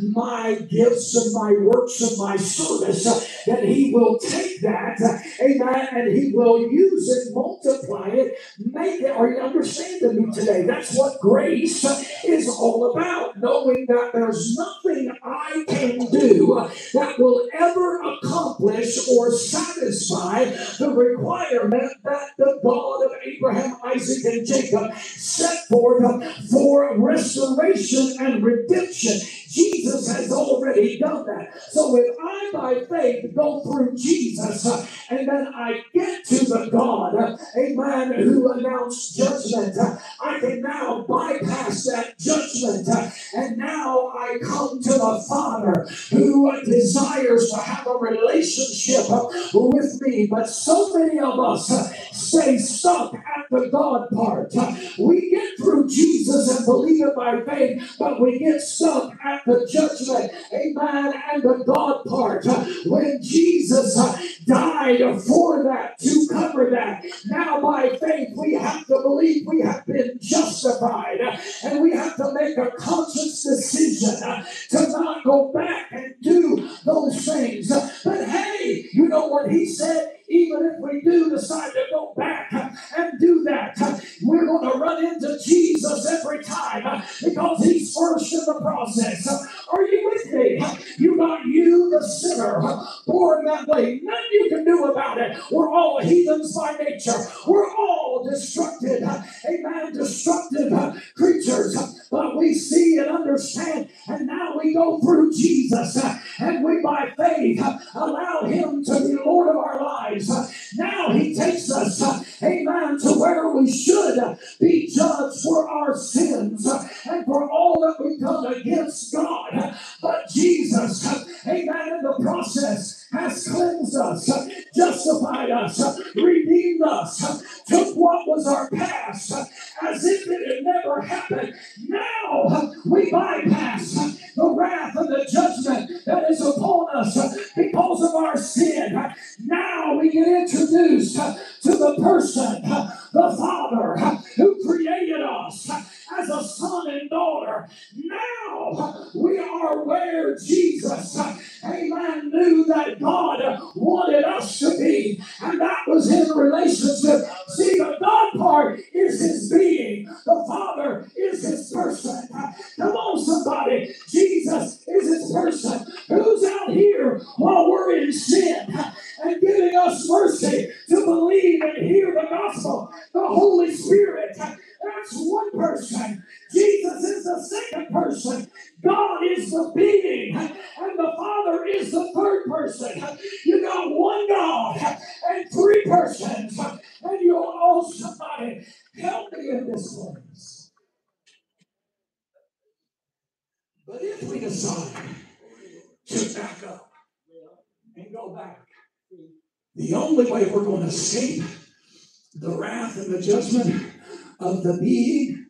my gifts and my works and my service, then he will take that, amen, and he will use it, multiply it, make it. Are you understanding me today? That's what grace is all about. Knowing that there's nothing I can do that will ever accomplish or satisfy the requirement that the God of Abraham, Isaac, and Jacob set forth for restoration and redemption. Jesus has already done that. So if I, by faith, go through Jesus and then I get to the God, amen, who announced judgment, I can now bypass that judgment, and now I come to the Father who desires to have a relationship with me. But so many of us stay stuck at the God part. We get through Jesus and believe it by faith, but we get stuck at the judgment, amen, and the God part. When Jesus died for that, to cover that, now by faith we have to believe we have been justified, and we have to make a conscious decision to not go back and do those things. But hey, you know what he said? Even if we do decide to go back and do that, we're going to run into Jesus every time because he's first in the process. Are you with me? You got you, the sinner, born that way. Nothing you can do about it. We're all heathens by nature. We're all destructive, amen, destructive creatures. But we see and understand, and now we go through Jesus, and we by faith allow him to be Lord of our lives. Now took what was our past as if it had never happened. Now we bypass the wrath and the judgment that is upon us because of our sin. Now we get introduced to the person, the Father, who created us as a son and daughter. Now we are where Jesus, amen, knew that God wanted us to be, and that was in relationship. See, the God part is his being, the Father is his person. Come on, somebody. Jesus is his person. Who's out here while we're in sin and giving us mercy to believe and hear the gospel? The Holy Spirit. That's one person. Jesus is the second person. God is the being, and the Father is the third person. You got one God and three persons, and you'll all somebody help me in this place. But if we decide to back up and go back, the only way we're going to escape the wrath and the judgment of the being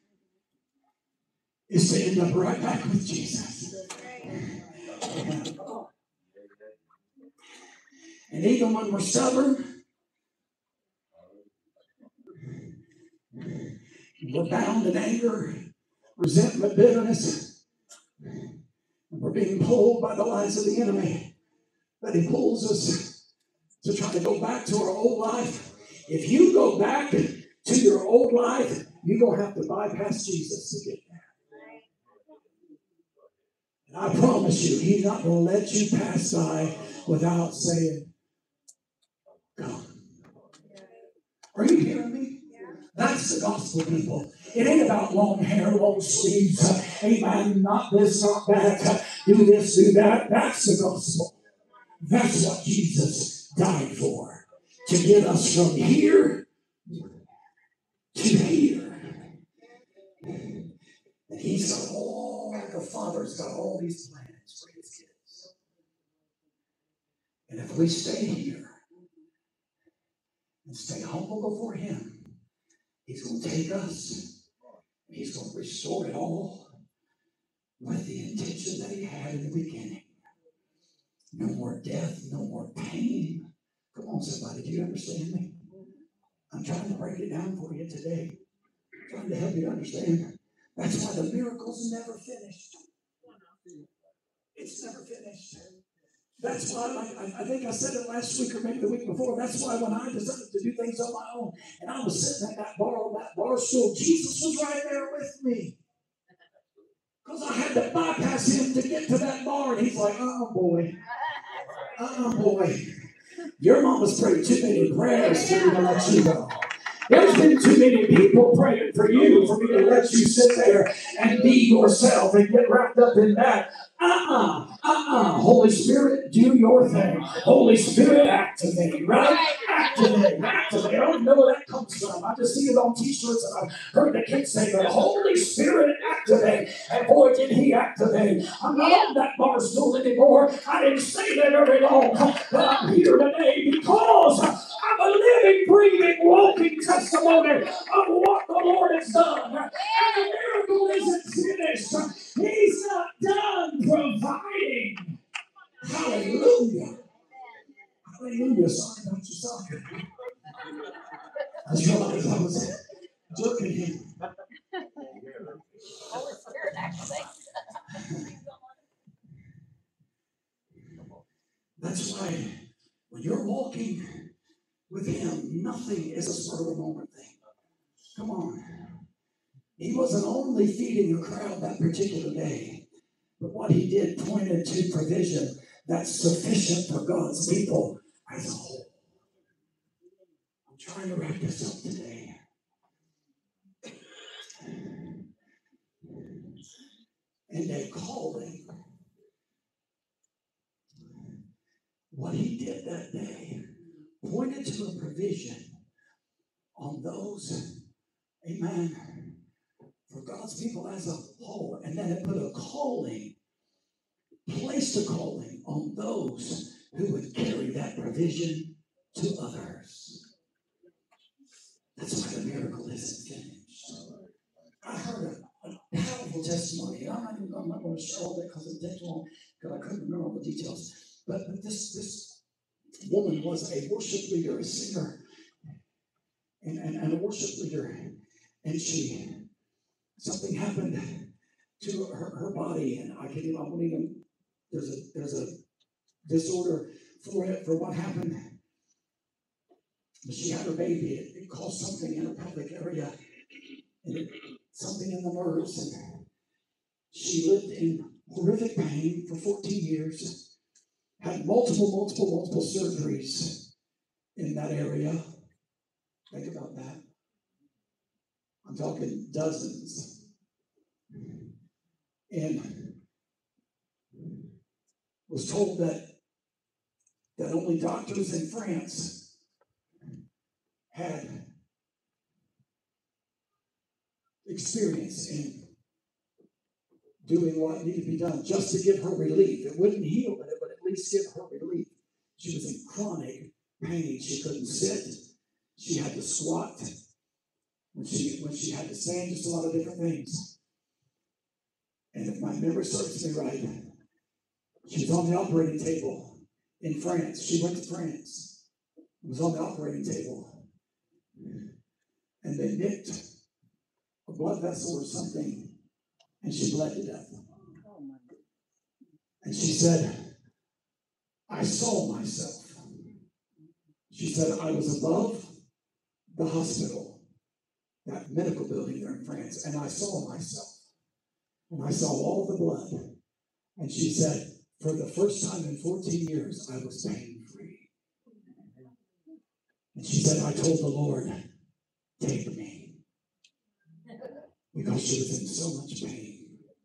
is to end up right back with Jesus. And even when we're stubborn, we're bound in anger, resentment, bitterness, and we're being pulled by the lies of the enemy, that he pulls us to try to go back to our old life. If you go back to your old life, you're going to have to bypass Jesus to get there. And I promise you, he's not going to let you pass by without saying, go. Are you hearing me? That's the gospel, people. It ain't about long hair, long sleeves, amen, not this, not that, do this, do that. That's the gospel. That's what Jesus died for, to get us from here to here. And he's got all, the Father's got all these plans for his kids. And if we stay here and stay humble before him, he's going to take us and he's going to restore it all with the intention that he had in the beginning. No more death, no more pain. Come on, somebody, do you understand me? I'm trying to break it down for you today. I'm trying to help you understand. That's why the miracle's never finished. It's never finished. That's why, I think I said it last week or maybe the week before, that's why when I decided to do things on my own, and I was sitting at that bar on that bar stool, Jesus was right there with me. Because I had to bypass him to get to that bar, and he's like, oh boy. Oh boy. Your mama's prayed too many prayers for me to let you go. There's been too many people praying for you for me to let you sit there and be yourself and get wrapped up in that. Holy Spirit, do your thing. Holy Spirit, activate, right? Activate. I don't know where that comes from. I just see it on t-shirts and I've heard the kids say that. Holy Spirit, activate. And boy, did he activate. I'm not on that bar stool anymore. I didn't stay there very long. But I'm here today because I'm a living, breathing, walking testimony of what the Lord has done. And the miracle isn't finished. He's not done providing. Hallelujah. Hallelujah. Sorry about your soccer. I realized I was jerking him. That's why when you're walking with him, nothing is a spur of the moment thing. Come on. He wasn't only feeding a crowd that particular day, but what he did pointed to provision that's sufficient for God's people as a whole. I'm trying to wrap this up today. And a calling. What he did that day pointed to a provision on those, amen, for God's people as a whole. And then it put a calling, placed a calling on those who would carry that provision to others. That's why the miracle isn't finished. I heard a powerful testimony, and I'm not going to share all that because it takes long, because I couldn't remember all the details. But this woman was a worship leader, a singer, and a worship leader, and something happened to her body, and I won't even. There's a disorder for what happened. But she had her baby. It caused something in her pelvic area, and something in the nerves, and she lived in horrific pain for 14 years. Had multiple surgeries in that area. Think about that. I'm talking dozens. And was told that only doctors in France had experience in doing what needed to be done just to give her relief. It wouldn't heal, but it would at least give her relief. She was in chronic pain. She couldn't sit. She had to squat. When she had to stand, just a lot of different things. And if my memory serves me right, she was on the operating table in France. She went to France. Was on the operating table. And they nicked a blood vessel or something, and she bled to death. And she said, I saw myself. She said, I was above the hospital, that medical building there in France, and I saw myself. And I saw all the blood. And she said, for the first time in 14 years, I was pain-free. And she said, I told the Lord, take me. Because she was in so much pain.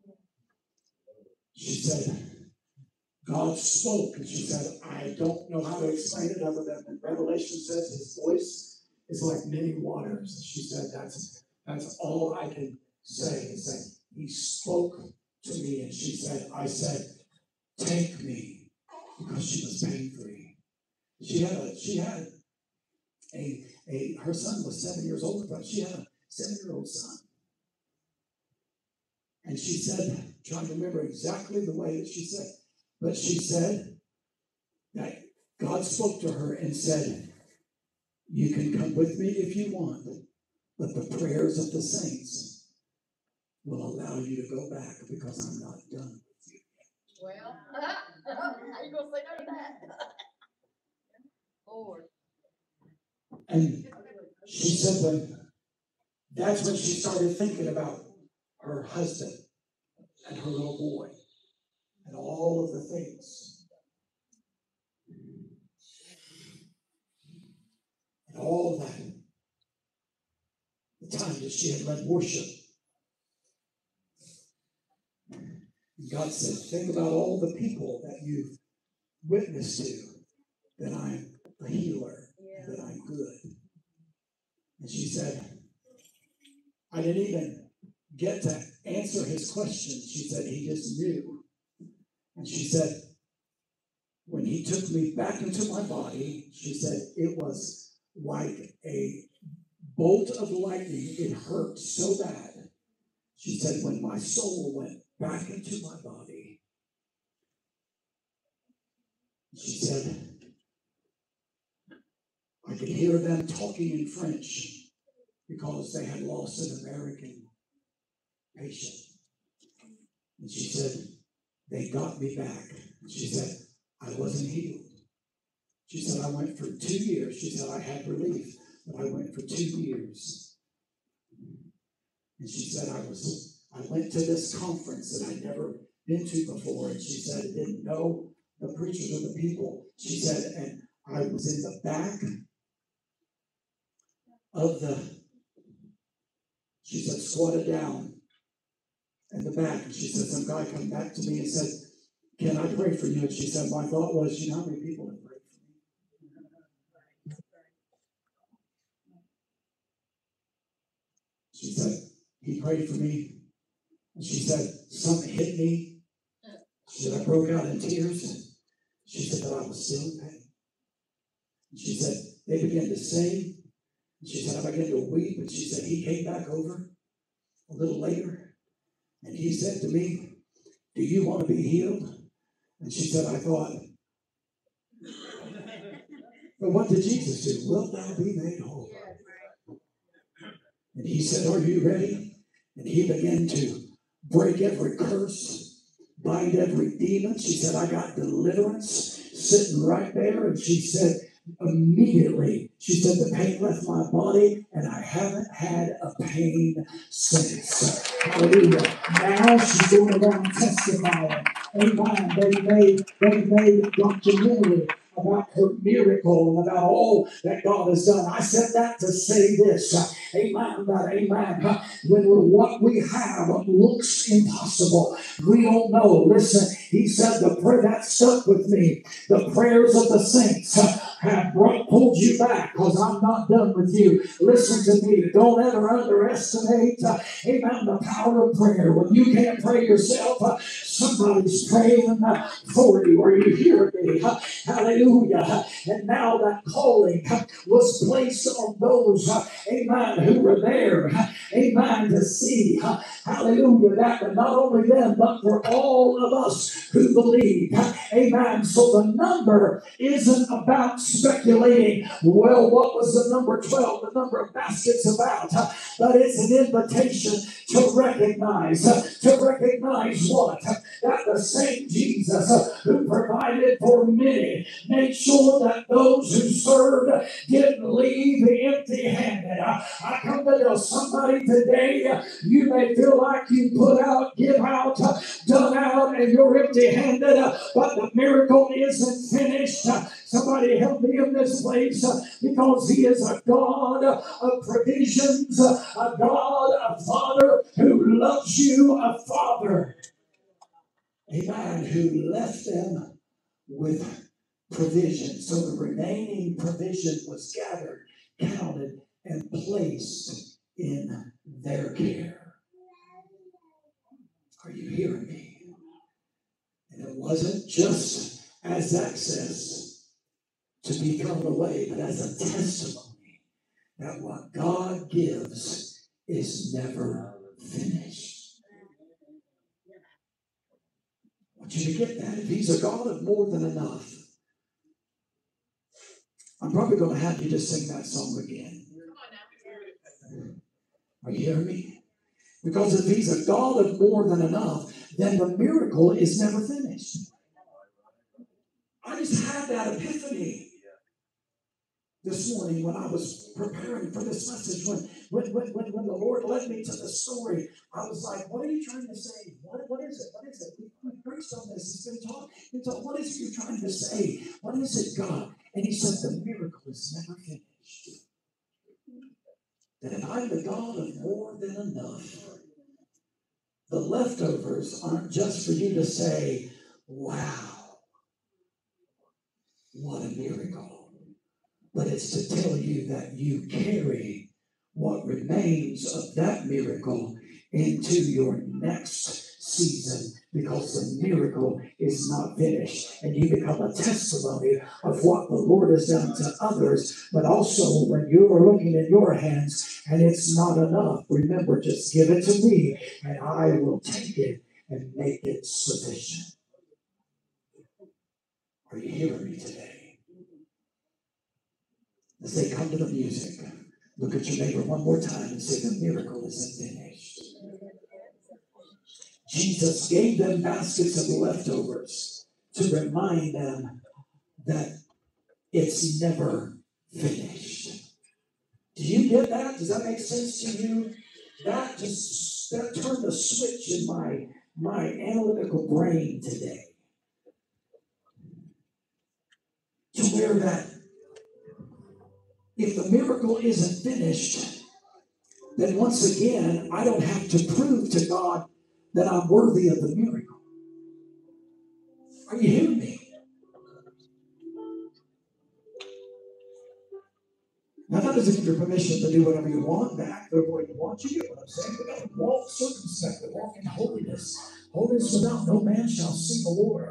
She said, God spoke, and she said, I don't know how to explain it other than Revelation says his voice is like many waters. She said, that's all I can say is that he spoke to me, and she said, I said, take me, because she was pain-free. She had her son was 7 years old, but she had a 7-year-old son. And she said, trying to remember exactly the way that she said, but she said that God spoke to her and said, you can come with me if you want, but the prayers of the saints will allow you to go back because I'm not done with you. Well, how you going to say no to that? Lord. And she said that's when she started thinking about her husband and her little boy and all of the things. And all of that. The time that she had led worship. And God said, think about all the people that you've witnessed to, that I'm a healer, and that I'm good. And she said, I didn't even get to answer his question. She said, he just knew. And she said, when he took me back into my body, she said, it was like a bolt of lightning. It hurt so bad. She said, when my soul went back into my body, she said, I could hear them talking in French because they had lost an American patient. And she said, they got me back. She said, I wasn't healed. She said, I went for 2 years. She said, I had relief, but I went for 2 years. And she said, I went to this conference that I'd never been to before. And she said, I didn't know the preachers or the people. She said, and I was in the back of she said, squatted down in the back. And she said, some guy came back to me and said, can I pray for you? And she said, my thought was, you know how many people have prayed for me? She said, he prayed for me. And she said, something hit me. She said, I broke out in tears. She said, but I was still in pain. And she said, they began to sing. She said, I began to weep, and she said, he came back over a little later, and he said to me, do you want to be healed? And she said, I thought, but what did Jesus do? Wilt thou be made whole? And he said, are you ready? And he began to break every curse, bind every demon. She said, I got deliverance sitting right there. And she said, immediately, she said, the pain left my body, and I haven't had a pain since. Hallelujah. Now she's going around testifying. Amen. They made a documentary about her miracle and about all that God has done. I said that to say this. Amen. That amen. When what we have looks impossible, we don't know. Listen, he said the prayer that stuck with me, the prayers of the saints have pulled you back, because I'm not done with you. Listen to me. Don't ever underestimate, amen, the power of prayer. When you can't pray yourself, somebody's praying for you. Are you hearing me? Hallelujah. And now that calling was placed on those, amen, who were there, amen, to see, hallelujah, that but not only them, but for all of us who believe, amen. So the number isn't about speculating, well, what was the number 12, the number of baskets about, but it's an invitation to recognize what? That the same Jesus who provided for many made sure that those who served didn't leave empty-handed. I come to tell somebody today, you may feel like you put out, give out, done out, and you're empty-handed, but the miracle isn't finished. Somebody help me in this place, because he is a God of provisions, a God, a Father who loves you, a Father, amen, who left them with provision. So the remaining provision was gathered, counted, and placed in their care. Are you hearing me? And it wasn't just as access to be thrown away, but as a testimony that what God gives is never finished. I want you to get that. If he's a God of more than enough, I'm probably going to have you just sing that song again. Are you hearing me? Because if he's a God of more than enough, then the miracle is never finished. I just had that epiphany this morning when I was preparing for this message. When the Lord led me to the story, I was like, what are you trying to say? What is it? What is it? We preached on this. It's been taught. What is it you're trying to say? What is it, God? And he said, the miracle is never finished. That if I'm the God of more than enough, the leftovers aren't just for you to say, wow, what a miracle. But it's to tell you that you carry what remains of that miracle into your next season, because the miracle is not finished. And you become a testimony of what the Lord has done to others, but also when you are looking in your hands and it's not enough, remember, just give it to me and I will take it and make it sufficient. Are you hearing me today? As they come to the music, look at your neighbor one more time and say, the miracle isn't finished. Jesus gave them baskets of leftovers to remind them that it's never finished. Do you get that? Does that make sense to you? That turned a switch in my analytical brain today. To where that if the miracle isn't finished, then once again, I don't have to prove to God that I'm worthy of the miracle. Are you hearing me? Now, that doesn't give you permission to do whatever you want, back the way you want. You get what I'm saying? We've got to walk circumspectly, walk in holiness. Holiness without no man shall see the Lord.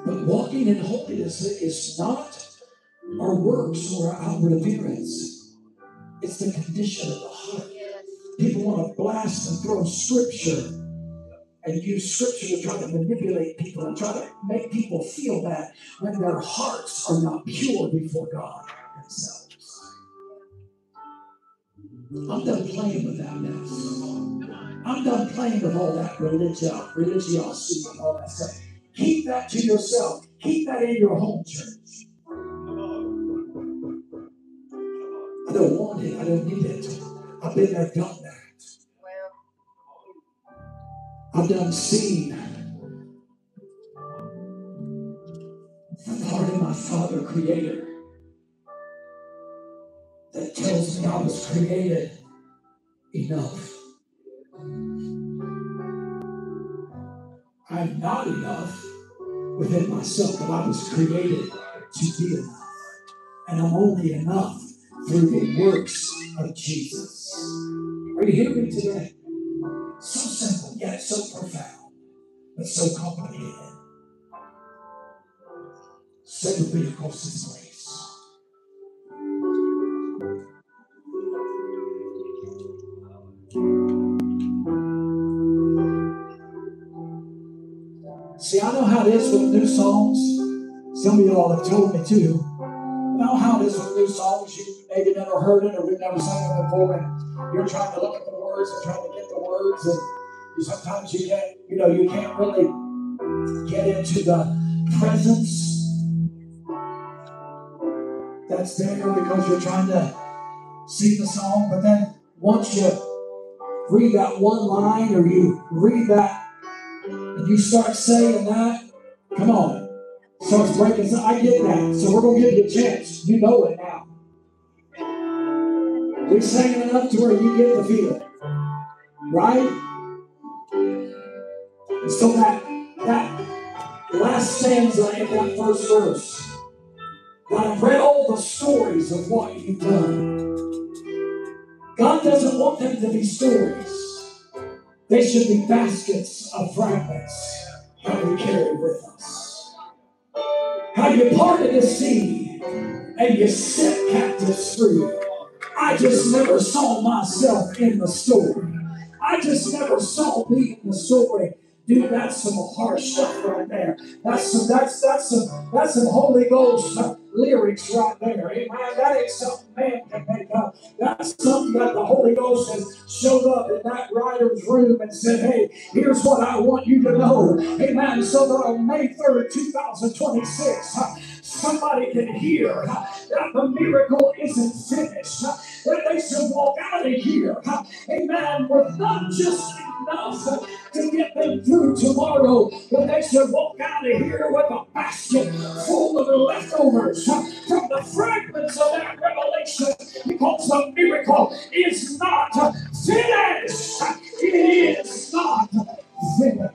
But walking in holiness is not our works or our outward appearance. It's the condition of the heart. People want to blast and throw scripture and use scripture to try to manipulate people and try to make people feel bad when their hearts are not pure before God themselves. I'm done playing with that mess. I'm done playing with all that religiosity and all that stuff. Keep that to yourself. Keep that in your home church. I don't want it. I don't need it. I've been there, done that. I've done seen the part of my Father Creator that tells me I was created enough. I'm not enough within myself, but I was created to be enough. And I'm only enough through the works of Jesus. Are you hearing me today? So simple, yet so profound, but so complicated. Say with me across this place. See, I know how it is with new songs. Some of y'all have told me too. I know how it is with new songs. You maybe never heard it or we've never sang it before, and you're trying to look at the words and trying to get the words, and sometimes you can't really get into the presence that's there because you're trying to sing the song. But then once you read that one line or you read that and you start saying that, come on, starts breaking. So I get that. So we're going to give you a chance. You know it now. We sang it enough to where you get the feeling. Right? And so that last stanza in that first verse, God, I've read all the stories of what you've done. God doesn't want them to be stories. They should be baskets of fragments that we carry with us. How you parted the sea and you set captives free. I just never saw myself in the story. I just never saw me in the story. Dude, that's some harsh stuff right there. That's some Holy Ghost lyrics right there. Amen. That ain't something man can make up. That's something that the Holy Ghost has showed up in that writer's room and said, hey, here's what I want you to know. Amen. So that on May 3rd, 2026, somebody can hear that the miracle isn't finished. That they should walk out of here, amen, with not just enough to get them through tomorrow, but they should walk out of here with a basket full of leftovers from the fragments of that revelation, because the miracle is not finished. It is not finished.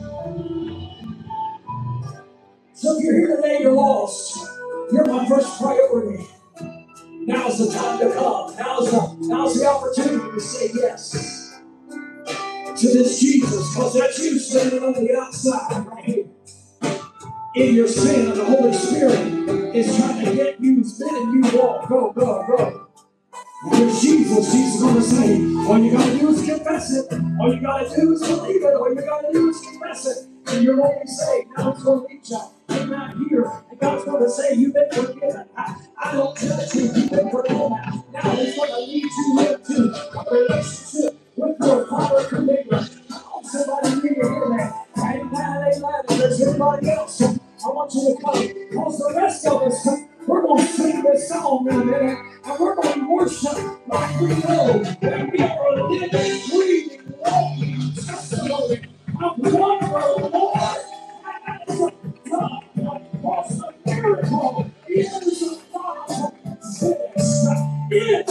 So if you're here today, you're lost. You're my first priority. Now's the time to come. Now's the opportunity to say yes to this Jesus, because that's you standing on the outside right here in your sin, and the Holy Spirit is trying to get you, spinning you walk. Go, go, go. With Jesus, he's going to say, all you got to do is confess it. All you got to do is believe it. All you got to do is confess it. And you're going to say, now it's going to reach out. You're not here. And God's going to say, you've been forgiven. I don't judge you. You've been forgiven. Now he's going to lead you into a relationship with your Father Creator. Somebody need to hear that. Amen, amen. If there's anybody else, I want you to come. Because the rest of us, we're going to sing this song in a minute. And we're going to worship like we know that we are a living, breathing, walking testimony of the wonder of the Lord. And that's what God wants. The miracle is not finished. It